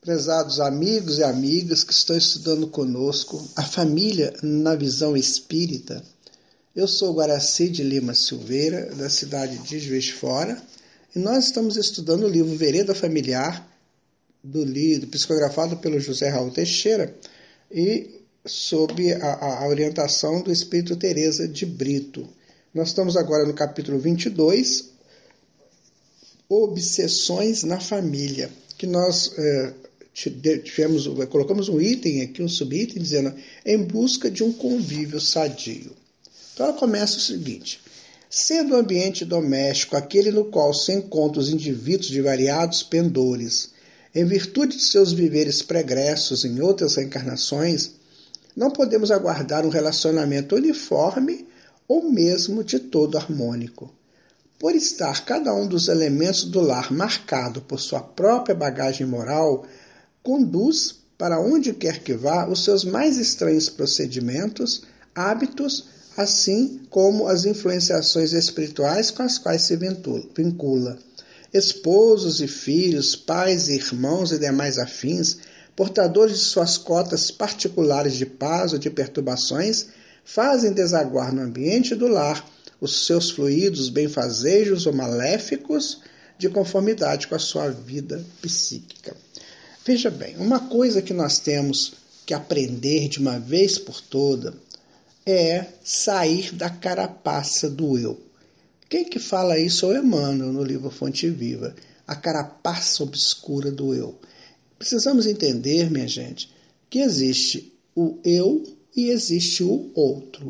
Prezados amigos e amigas que estão estudando conosco a família na visão espírita, eu sou Guaraci de Lima Silveira, da cidade de Juiz de Fora, e nós estamos estudando o livro Vereda Familiar, psicografado pelo José Raul Teixeira, e sob a orientação do Espírito Teresa de Brito. Nós estamos agora no capítulo 22, Obsessões na Família, que nós colocamos um item aqui, um subitem, dizendo em busca de um convívio sadio. Então ela começa o seguinte: sendo o ambiente doméstico aquele no qual se encontram os indivíduos de variados pendores, em virtude de seus viveres pregressos em outras reencarnações, não podemos aguardar um relacionamento uniforme ou mesmo de todo harmônico. Por estar cada um dos elementos do lar marcado por sua própria bagagem moral, conduz, para onde quer que vá, os seus mais estranhos procedimentos, hábitos, assim como as influenciações espirituais com as quais se vincula. Esposos e filhos, pais e irmãos e demais afins, portadores de suas cotas particulares de paz ou de perturbações, fazem desaguar no ambiente do lar os seus fluidos benfazejos ou maléficos de conformidade com a sua vida psíquica. Veja bem, uma coisa que nós temos que aprender de uma vez por toda é sair da carapaça do eu. Quem que fala isso é o Emmanuel no livro Fonte Viva, a carapaça obscura do eu. Precisamos entender, minha gente, que existe o eu e existe o outro.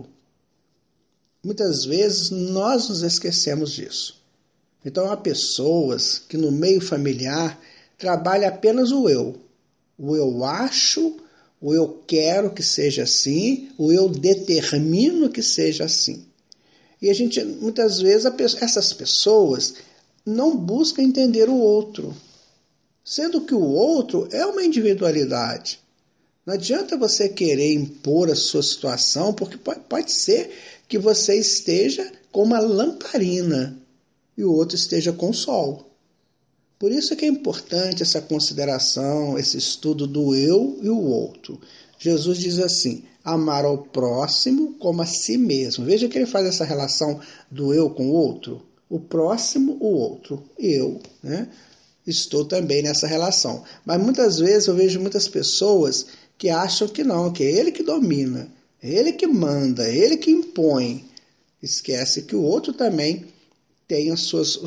Muitas vezes nós nos esquecemos disso. Então há pessoas que no meio familiar trabalham apenas o eu. O eu acho, o eu quero que seja assim, o eu determino que seja assim. E a gente, muitas vezes, essas pessoas não buscam entender o outro, sendo que o outro é uma individualidade. Não adianta você querer impor a sua situação, porque pode ser que você esteja com uma lamparina e o outro esteja com o sol. Por isso que é importante essa consideração, esse estudo do eu e o outro. Jesus diz assim: amar ao próximo como a si mesmo. Veja que ele faz essa relação do eu com o outro. O próximo, o outro. Eu, né? Estou também nessa relação. Mas muitas vezes eu vejo muitas pessoas que acham que não, que é ele que domina, é ele que manda, é ele que impõe. Esquece que o outro também tem as suas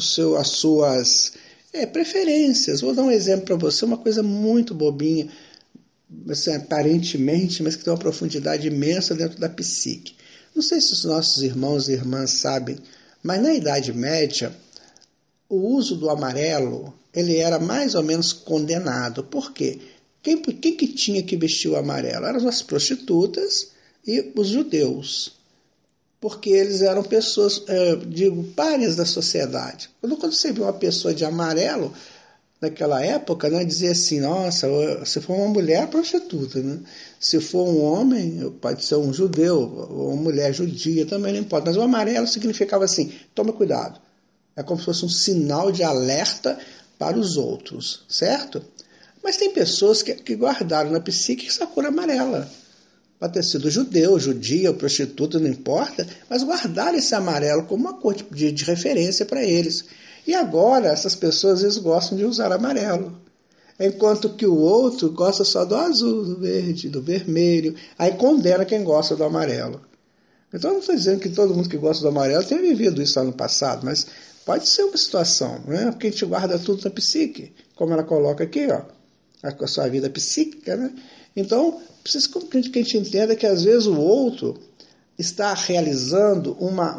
preferências. Vou dar um exemplo para você, uma coisa muito bobinha, assim, aparentemente, mas que tem uma profundidade imensa dentro da psique. Não sei se os nossos irmãos e irmãs sabem, mas na Idade Média, o uso do amarelo ele era mais ou menos condenado. Por quê? Quem que tinha que vestir o amarelo? Eram as prostitutas e os judeus. Porque eles eram pessoas, párias da sociedade. Quando você vê uma pessoa de amarelo, naquela época, né, dizia assim: nossa, se for uma mulher, prostituta. Né? Se for um homem, pode ser um judeu, ou uma mulher judia, também não importa. Mas o amarelo significava assim: toma cuidado. É como se fosse um sinal de alerta para os outros, certo? Mas tem pessoas que guardaram na psique essa cor amarela. Pode ter sido judeu, judia, prostituta, não importa, mas guardaram esse amarelo como uma cor de referência para eles. E agora essas pessoas às vezes gostam de usar amarelo, enquanto que o outro gosta só do azul, do verde, do vermelho, aí condena quem gosta do amarelo. Então não estou dizendo que todo mundo que gosta do amarelo tenha vivido isso lá no passado, mas pode ser uma situação, né? Porque a gente guarda tudo na psique, como ela coloca aqui, ó, a sua vida psíquica, né? Então, precisa que a gente entenda que às vezes o outro está realizando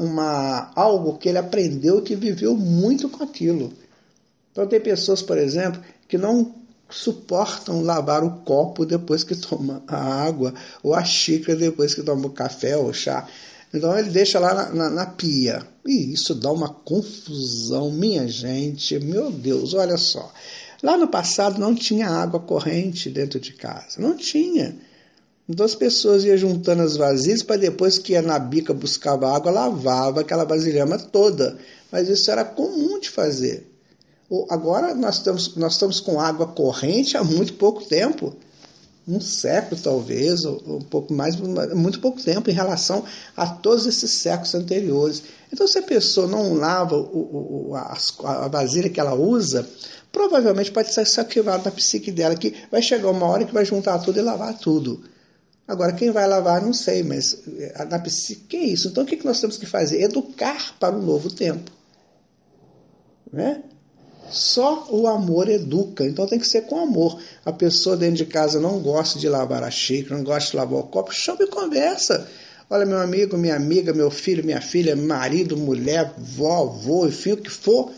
algo que ele aprendeu e que viveu muito com aquilo. Então tem pessoas, por exemplo, que não suportam lavar o copo depois que toma a água, ou a xícara depois que toma o café ou o chá. Então ele deixa lá na pia. E isso dá uma confusão, minha gente, meu Deus, olha só. Lá no passado não tinha água corrente dentro de casa, não tinha. Então as pessoas iam juntando as vasilhas para depois que ia na bica buscava água, lavava aquela vasilhama toda. Mas isso era comum de fazer. Agora nós estamos com água corrente há muito pouco tempo. Um século talvez, ou um pouco mais, muito pouco tempo em relação a todos esses séculos anteriores. Então, se a pessoa não lava a vasilha que ela usa, provavelmente pode ser saqueado na psique dela, que vai chegar uma hora que vai juntar tudo e lavar tudo. Agora, quem vai lavar, não sei, mas na psique, que é isso? Então, o que nós temos que fazer? Educar para um novo tempo. Né? Só o amor educa, então tem que ser com amor. A pessoa dentro de casa não gosta de lavar a xícara, não gosta de lavar o copo, chama e conversa. Olha, meu amigo, minha amiga, meu filho, minha filha, marido, mulher, vó, avô, enfim, o que for,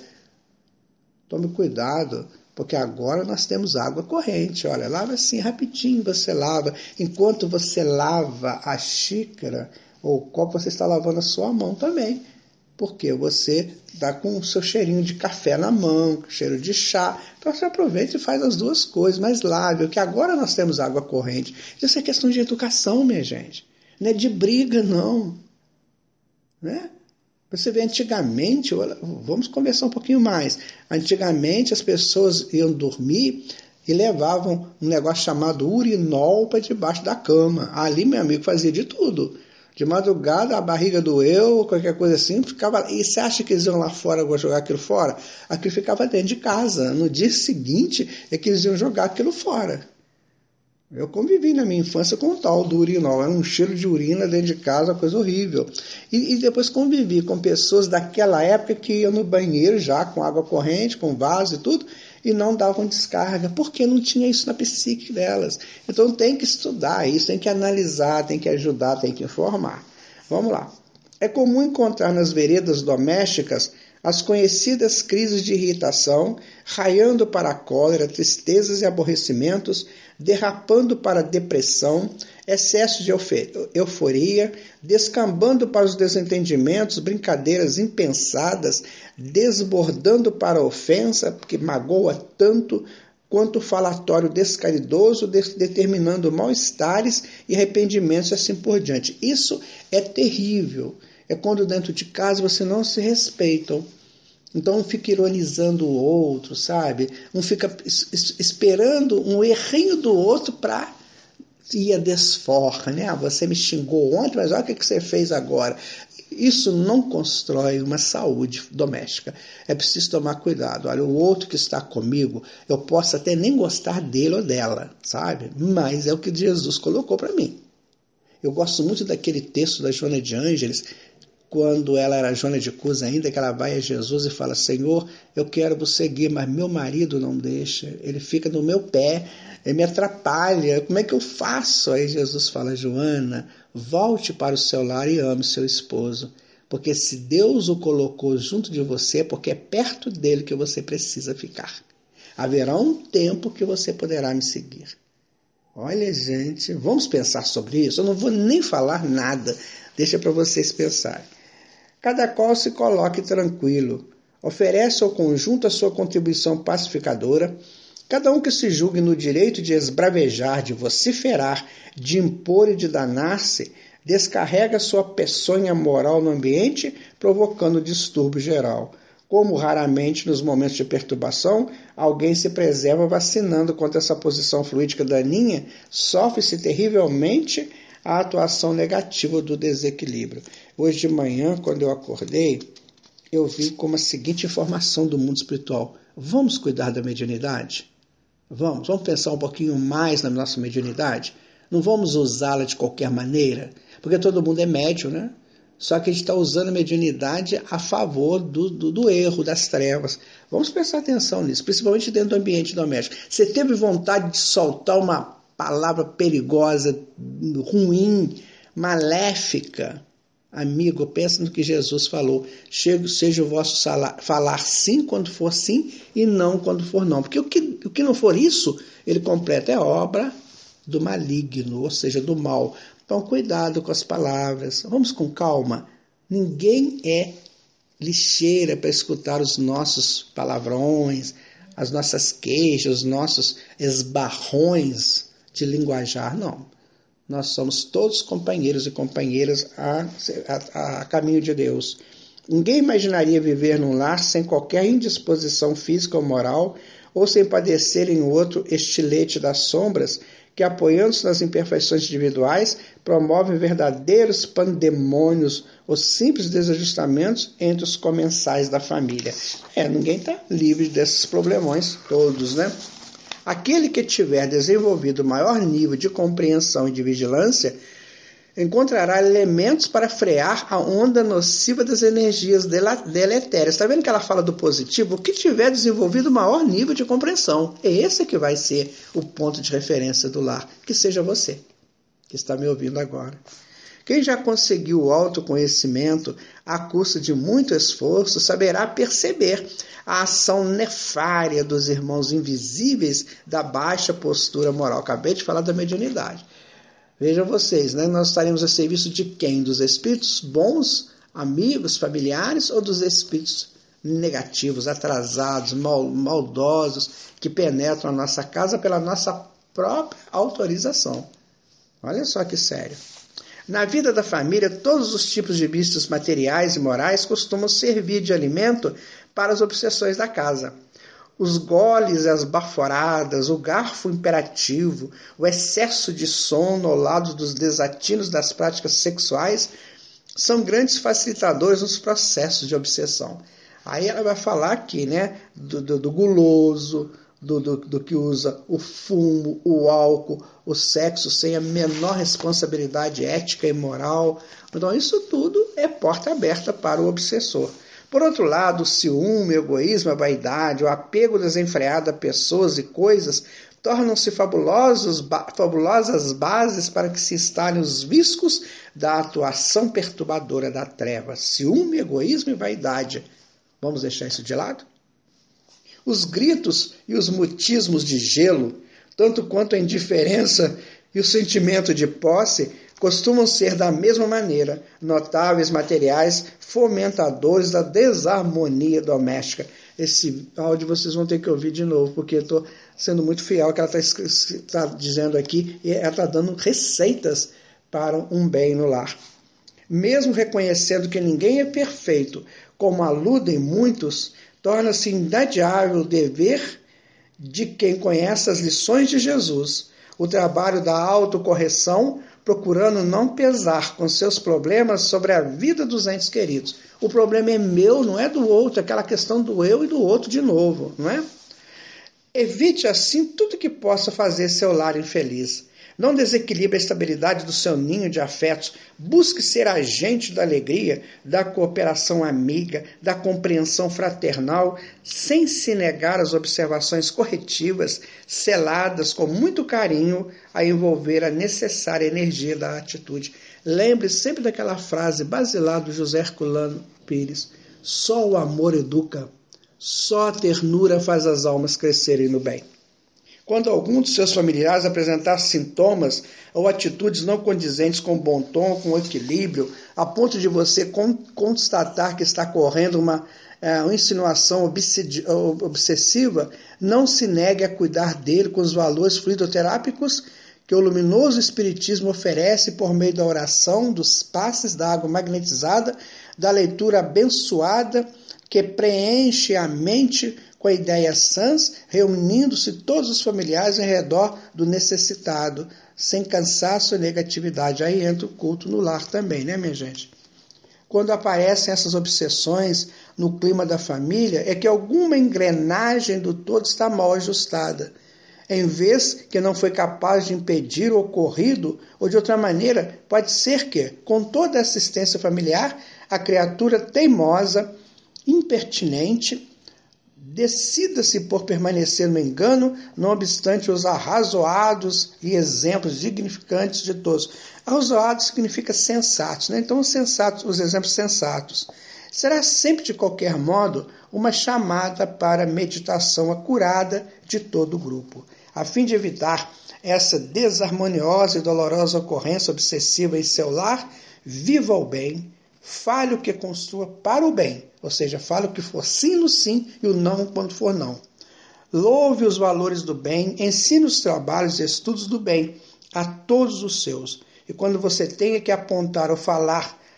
tome cuidado, porque agora nós temos água corrente. Olha, lava assim, rapidinho você lava. Enquanto você lava a xícara ou o copo, você está lavando a sua mão também. Porque você está com o seu cheirinho de café na mão, cheiro de chá. Então você aproveita e faz as duas coisas, mas lave, porque agora nós temos água corrente. Isso é questão de educação, minha gente. Não é de briga, não. Né? Você vê, antigamente, vamos conversar um pouquinho mais. Antigamente as pessoas iam dormir e levavam um negócio chamado urinol para debaixo da cama. Ali, meu amigo, fazia de tudo. De madrugada, a barriga doeu, qualquer coisa assim, ficava. E você acha que eles iam lá fora jogar aquilo fora? Aquilo ficava dentro de casa. No dia seguinte é que eles iam jogar aquilo fora. Eu convivi na minha infância com o tal do urinol. Era um cheiro de urina dentro de casa, uma coisa horrível. E depois convivi com pessoas daquela época que iam no banheiro já com água corrente, com vaso e tudo, e não davam descarga, porque não tinha isso na psique delas. Então tem que estudar isso, tem que analisar, tem que ajudar, tem que informar. Vamos lá. É comum encontrar nas veredas domésticas as conhecidas crises de irritação, raiando para a cólera, tristezas e aborrecimentos, derrapando para a depressão, excesso de euforia, descambando para os desentendimentos, brincadeiras impensadas, desbordando para a ofensa, que magoa tanto quanto o falatório descaridoso, determinando mal-estares e arrependimentos e assim por diante. Isso é terrível. É quando dentro de casa você não se respeitam. Então um fica ironizando o outro, sabe? Um fica esperando um errinho do outro para ir a desforra, né? Você me xingou ontem, mas olha o que você fez agora. Isso não constrói uma saúde doméstica. É preciso tomar cuidado. Olha, o outro que está comigo, eu posso até nem gostar dele ou dela, sabe? Mas é o que Jesus colocou para mim. Eu gosto muito daquele texto da Joana de Ângeles, quando ela era Joana de Cus ainda, que ela vai a Jesus e fala: Senhor, eu quero vos seguir, mas meu marido não deixa, ele fica no meu pé, ele me atrapalha, como é que eu faço? Aí Jesus fala: Joana, volte para o seu lar e ame seu esposo, porque se Deus o colocou junto de você, porque é perto dele que você precisa ficar. Haverá um tempo que você poderá me seguir. Olha, gente, vamos pensar sobre isso? Eu não vou nem falar nada, deixa para vocês pensarem. Cada qual se coloque tranquilo, oferece ao conjunto a sua contribuição pacificadora, cada um que se julgue no direito de esbravejar, de vociferar, de impor e de danar-se, descarrega sua peçonha moral no ambiente, provocando distúrbio geral. Como raramente nos momentos de perturbação, alguém se preserva vacinando contra essa posição fluídica daninha, sofre-se terrivelmente a atuação negativa do desequilíbrio. Hoje de manhã, quando eu acordei, eu vi como a seguinte informação do mundo espiritual: vamos cuidar da mediunidade? Vamos pensar um pouquinho mais na nossa mediunidade? Não vamos usá-la de qualquer maneira? Porque todo mundo é médium, né? Só que a gente está usando a mediunidade a favor do erro, das trevas. Vamos prestar atenção nisso, principalmente dentro do ambiente doméstico. Você teve vontade de soltar uma palavra perigosa, ruim, maléfica? Amigo, pensa no que Jesus falou. Seja o vosso falar sim quando for sim e não quando for não. Porque o que não for isso, ele completa, é obra do maligno, ou seja, do mal. Então, cuidado com as palavras. Vamos com calma. Ninguém é lixeira para escutar os nossos palavrões, as nossas queixas, os nossos esbarrões de linguajar. Não. Nós somos todos companheiros e companheiras a caminho de Deus. Ninguém imaginaria viver num lar sem qualquer indisposição física ou moral, ou sem padecer em outro estilete das sombras, que, apoiando-se nas imperfeições individuais, promovem verdadeiros pandemônios ou simples desajustamentos entre os comensais da família. Ninguém está livre desses problemões todos, né? Aquele que tiver desenvolvido maior nível de compreensão e de vigilância encontrará elementos para frear a onda nociva das energias deletérias. Está vendo que ela fala do positivo? O que tiver desenvolvido maior nível de compreensão. É esse que vai ser o ponto de referência do lar. Que seja você, que está me ouvindo agora. Quem já conseguiu o autoconhecimento à custa de muito esforço saberá perceber a ação nefária dos irmãos invisíveis da baixa postura moral. Acabei de falar da mediunidade. Vejam vocês, né? Nós estaremos a serviço de quem? Dos espíritos bons, amigos, familiares, ou dos espíritos negativos, atrasados, maldosos, que penetram a nossa casa pela nossa própria autorização? Olha só que sério. Na vida da família, todos os tipos de vícios materiais e morais costumam servir de alimento para as obsessões da casa. Os goles e as baforadas, o garfo imperativo, o excesso de sono ao lado dos desatinos das práticas sexuais são grandes facilitadores nos processos de obsessão. Aí ela vai falar aqui, né, do guloso, do que usa o fumo, o álcool, o sexo sem a menor responsabilidade ética e moral. Então isso tudo é porta aberta para o obsessor. Por outro lado, o ciúme, o egoísmo, a vaidade, o apego desenfreado a pessoas e coisas tornam-se fabulosas bases para que se instalem os viscos da atuação perturbadora da treva. Ciúme, egoísmo e vaidade. Vamos deixar isso de lado? Os gritos e os mutismos de gelo, tanto quanto a indiferença e o sentimento de posse, costumam ser, da mesma maneira, notáveis materiais fomentadores da desarmonia doméstica. Esse áudio vocês vão ter que ouvir de novo, porque eu estou sendo muito fiel ao que ela está dizendo aqui, e ela está dando receitas para um bem no lar. Mesmo reconhecendo que ninguém é perfeito, como aludem muitos, torna-se inadiável o dever de quem conhece as lições de Jesus, o trabalho da autocorreção, procurando não pesar com seus problemas sobre a vida dos entes queridos. O problema é meu, não é do outro, aquela questão do eu e do outro de novo, não é? Evite assim tudo que possa fazer seu lar infeliz. Não desequilibre a estabilidade do seu ninho de afetos. Busque ser agente da alegria, da cooperação amiga, da compreensão fraternal, sem se negar às observações corretivas, seladas com muito carinho, a envolver a necessária energia da atitude. Lembre sempre daquela frase basilar do José Herculano Pires: só o amor educa, só a ternura faz as almas crescerem no bem. Quando algum dos seus familiares apresentar sintomas ou atitudes não condizentes com o bom tom, com o equilíbrio, a ponto de você constatar que está correndo uma insinuação obsessiva, não se negue a cuidar dele com os valores fluidoterápicos que o luminoso Espiritismo oferece por meio da oração, dos passes da água magnetizada, da leitura abençoada que preenche a mente com ideias sãs, reunindo-se todos os familiares em redor do necessitado, sem cansaço e negatividade. Aí entra o culto no lar também, né, minha gente? Quando aparecem essas obsessões no clima da família, é que alguma engrenagem do todo está mal ajustada. Em vez que não foi capaz de impedir o ocorrido, ou de outra maneira, pode ser que, com toda a assistência familiar, a criatura teimosa, impertinente, decida-se por permanecer no engano, não obstante os arrazoados e exemplos dignificantes de todos. Arrazoados significa sensatos, né? Então os exemplos sensatos. Será sempre, de qualquer modo, uma chamada para meditação acurada de todo o grupo, a fim de evitar essa desarmoniosa e dolorosa ocorrência obsessiva em seu lar. Viva o bem, fale o que construa para o bem, ou seja, fale o que for sim no sim e o não quando for não. Louve os valores do bem, ensine os trabalhos e estudos do bem a todos os seus. E quando você tenha que apontar ou falar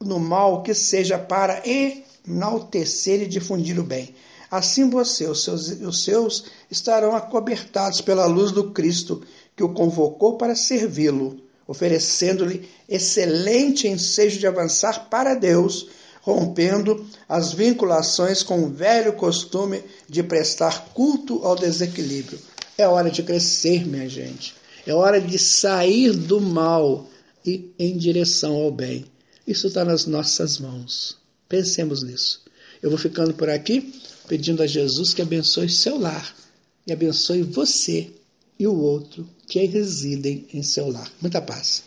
no mal que seja para enaltecer e difundir o bem. Assim você, os seus estarão acobertados pela luz do Cristo, que o convocou para servi-lo, oferecendo-lhe excelente ensejo de avançar para Deus, rompendo as vinculações com o velho costume de prestar culto ao desequilíbrio. É hora de crescer, minha gente. É hora de sair do mal e em direção ao bem. Isso está nas nossas mãos. Pensemos nisso. Eu vou ficando por aqui, pedindo a Jesus que abençoe seu lar e abençoe você e o outro que residem em seu lar. Muita paz.